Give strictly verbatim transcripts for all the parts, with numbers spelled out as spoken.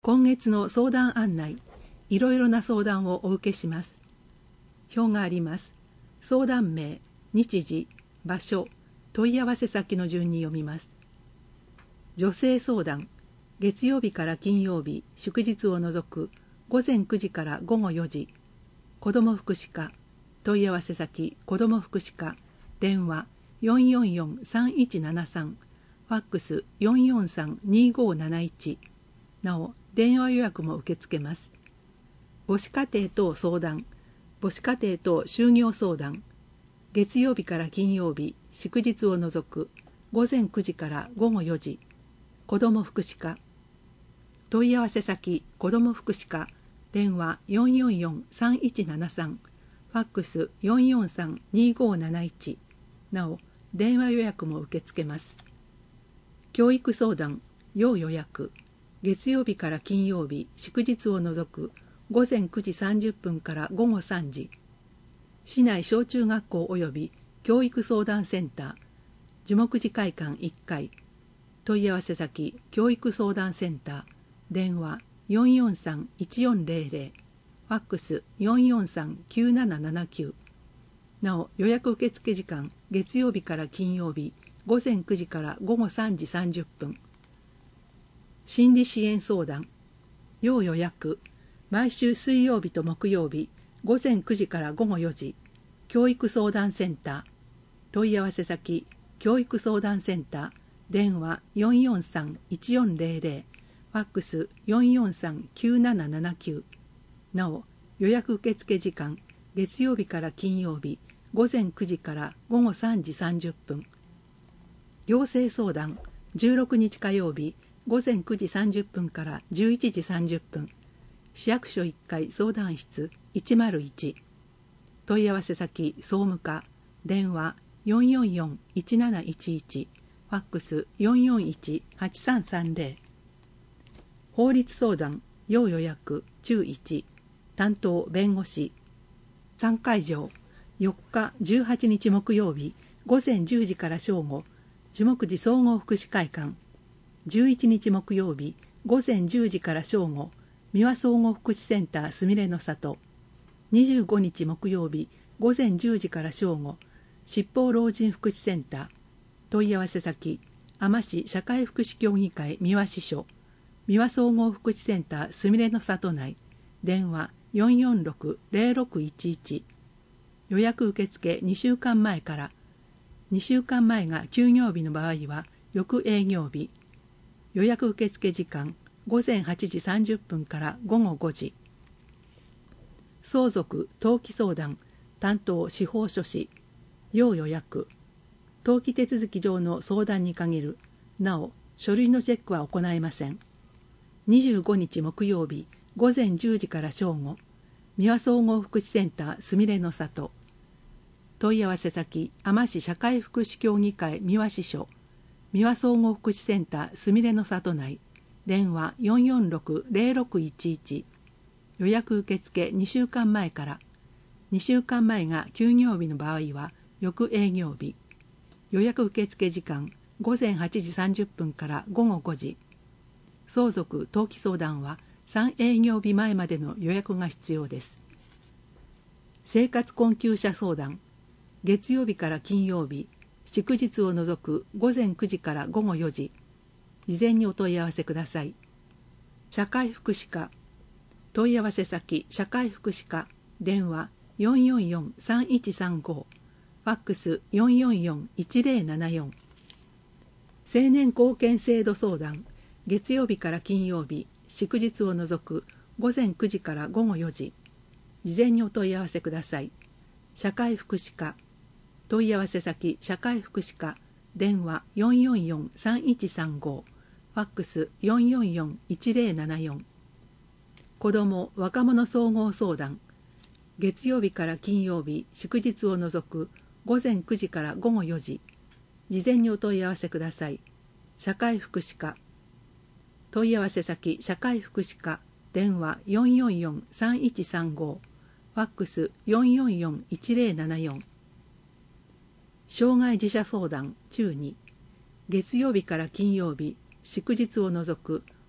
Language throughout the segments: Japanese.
今月の相談案内、いろいろな相談をお受けします。表があります。相談名、日時、場所、問い合わせ先の順に読みます。女性相談、月曜日から金曜日、祝日を除くごぜんくじからごごよじ。子ども福祉課、問い合わせ先、子ども福祉課、電話 よんよんよんさんいちななさん、ファックス よんよんさんにごなないち。なお、電話予約も受け付けます。母子家庭等相談、母子家庭等就業相談、月曜日から金曜日、祝日を除くごぜんくじからごごよじ。子ども福祉課、問い合わせ先、子ども福祉課、電話 よんよんよんさんいちななさん、ファックス よんよんさんにごなないち。なお、電話予約も受け付けます。教育相談、要予約、月曜日から金曜日、祝日を除くごぜんくじさんじゅっぷんからごごさんじ。市内小中学校及び教育相談センター、樹木寺会館いっかい、問い合わせ先、教育相談センター、電話 よんよんさんいちよんぜろぜろ、ファックス よんよんさんきゅうななななきゅう。なお、予約受付時間、月曜日から金曜日、ごぜんくじからごごさんじさんじゅっぷん。心理支援相談、要予約、毎週水曜日と木曜日、ごぜんくじからごごよじ、教育相談センター、問い合わせ先、教育相談センター、電話 よんよんさんいちよんぜろぜろ、ファックス よんよんさんきゅうななななきゅう。なお、予約受付時間、月曜日から金曜日、ごぜんくじからごごさんじさんじゅっぷん。行政相談、じゅうろくにち火曜日、ごぜんくじさんじゅっぷんからじゅういちじさんじゅっぷん。市役所いっかい相談室いちまるいち。問い合わせ先、総務課、電話 よんよんよんいちなないちいち、ファックス よんよんいちはちさんさんぜろ。法律相談、要予約、中いち、担当弁護士、さんかいじょう、よっかじゅうはちにち木曜日、ごぜんじゅうじから正午、樹木寺総合福祉会館、じゅういちにち木曜日、ごぜんじゅうじから正午、三輪総合福祉センターすみれの里、にじゅうごにち木曜日、ごぜんじゅうじから正午、七宝老人福祉センター、問い合わせ先、海士社会福祉協議会三輪支所、三輪総合福祉センターすみれの里内、電話 よんよんろくぜろろくいちいち。予約受付にしゅうかんまえから、にしゅうかんまえが休業日の場合は翌営業日。予約受付時間、ごぜんはちじさんじゅっぷんからごごごじ。相続・登記相談、担当司法書士、要予約。登記手続き上の相談に限る。なお、書類のチェックは行えません。にじゅうごにち木曜日、ごぜんじゅうじから正午、三輪総合福祉センターすみれの里。問い合わせ先、海士社会福祉協議会三輪支所、三輪総合福祉センターすみれの里内、電話 よんよんろくぜろろくいちいち。予約受付にしゅうかんまえから、にしゅうかんまえが休業日の場合は翌営業日。予約受付時間、ごぜんはちじさんじゅっぷんからごごごじ。相続・登記相談はさん営業日前までの予約が必要です。生活困窮者相談、月曜日から金曜日、祝日を除くごぜんくじからごごよじ。事前にお問い合わせください。社会福祉課、問い合わせ先、社会福祉課、電話 よんよんよんさんいちさんご、ファックス よんよんよんいちぜろななよん。青年貢献制度相談、月曜日から金曜日、祝日を除くごぜんくじからごごよじ。事前にお問い合わせください。社会福祉課、問い合わせ先、社会福祉課、電話 よんよんよんさんいちさんご、ファックス よんよんよんいちぜろななよん。子ども・若者総合相談、月曜日から金曜日、祝日を除くごぜんくじからごごよじ。事前にお問い合わせください。社会福祉課、問い合わせ先、社会福祉課、電話 よんよんよんさんいちさんご、ファックス よんよんよんいちぜろななよん。障害児者相談中に、月曜日から金曜日、祝日を除く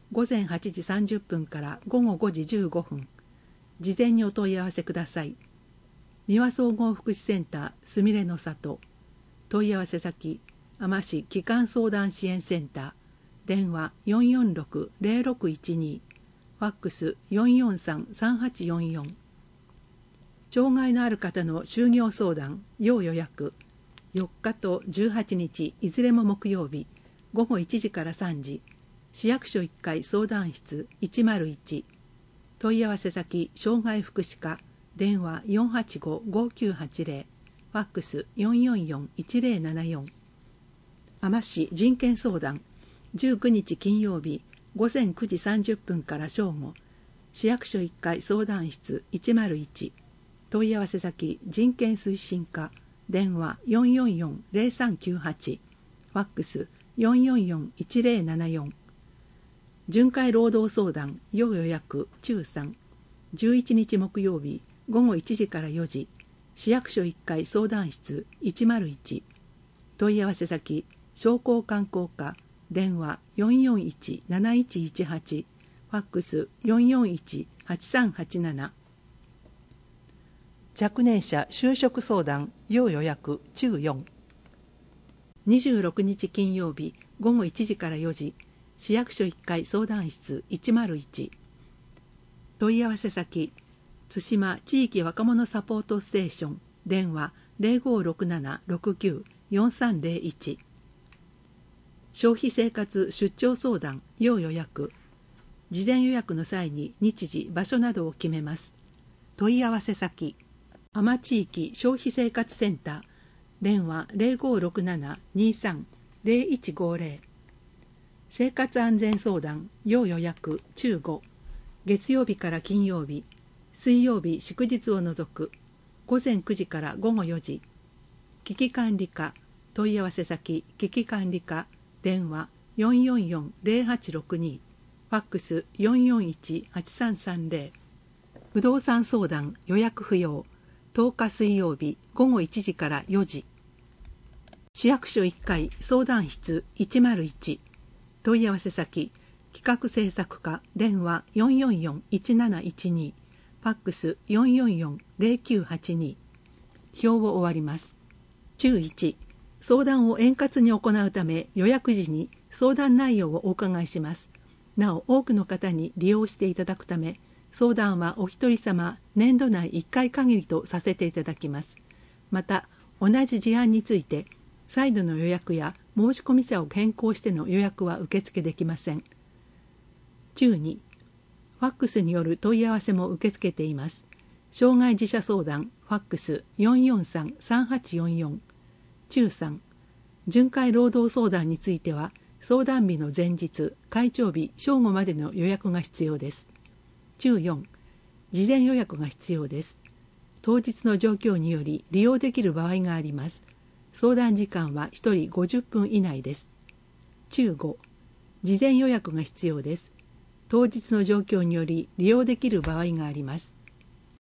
ごぜんはちじさんじゅっぷんからごごごじじゅうごふん。事前にお問い合わせください。三輪総合福祉センターすみれの里。問い合わせ先、海士基幹相談支援センター。電話 よんよんろくゼロろくいちに。ファックス よんよんさんさんはちよんよん。障害のある方の就業相談、要予約。よっかとじゅうはちにち、いずれも木曜日、ごごいちじからさんじ。市役所いっかい相談室いちまるいち。問い合わせ先、障害福祉課。電話 よんはちごごきゅうはちゼロ。ファックス よんよんよんいちゼロななよん。海士人権相談、じゅうくにち金曜日、ごぜんくじさんじゅっぷんから正午。市役所いっかい相談室いちまるいち。問い合わせ先、人権推進課。電話 よんよんよんゼロさんきゅうはち。ファックス よんよんよんいちゼロななよん。巡回労働相談、要予約中さん。じゅういちにち木曜日、ごごいちじからよじ。市役所いっかい相談室いちまるいち。問い合わせ先、商工観光課。電話 よんよんいちなないちいちはち。ファックス よんよんいちはちさんはちなな。若年者就職相談、要予約中よん。にじゅうろくにち金曜日、ごごいちじからよじ。市役所いっかい相談室いちまるいち。問い合わせ先、津島地域若者サポートステーション。電話 ゼロごろくななろくきゅうよんさんゼロいち。消費生活出張相談、要予約。事前予約の際に日時、場所などを決めます。問い合わせ先、海士地域消費生活センター。電話 ゼロごろくななにさんゼロいちごゼロ。生活安全相談、要予約中ご。月曜日から金曜日、水曜日祝日を除く。ごぜんくじからごごよじ。危機管理課。問い合わせ先、危機管理課。電話 よんよんよんゼロはちろくに。ファックス よんよんいちはちさんさんゼロ。不動産相談、予約不要。とおか水曜日ごごいちじからよじ。市役所いっかい相談室いちまるいち。問い合わせ先、企画制作課。電話 よんよんよんいちなないちに。ファックス よんよんよんゼロきゅうはちに。表を終わります。注いち、相談を円滑に行うため予約時に相談内容をお伺いします。なお多くの方に利用していただくため、相談はお一人様年度内いっかい限りとさせていただきます。また同じ事案について再度の予約や申し込み者を変更しての予約は受付できません。注に、ファックスによる問い合わせも受け付けています。障害児者相談、ファックス よんよんさんさんはちよんよん。注さん、巡回労働相談については、相談日の前日、開帳日正午までの予約が必要です。注よん、事前予約が必要です。当日の状況により利用できる場合があります。相談時間はひとりごじゅっぷん以内です。注ご、事前予約が必要です。当日の状況により利用できる場合があります。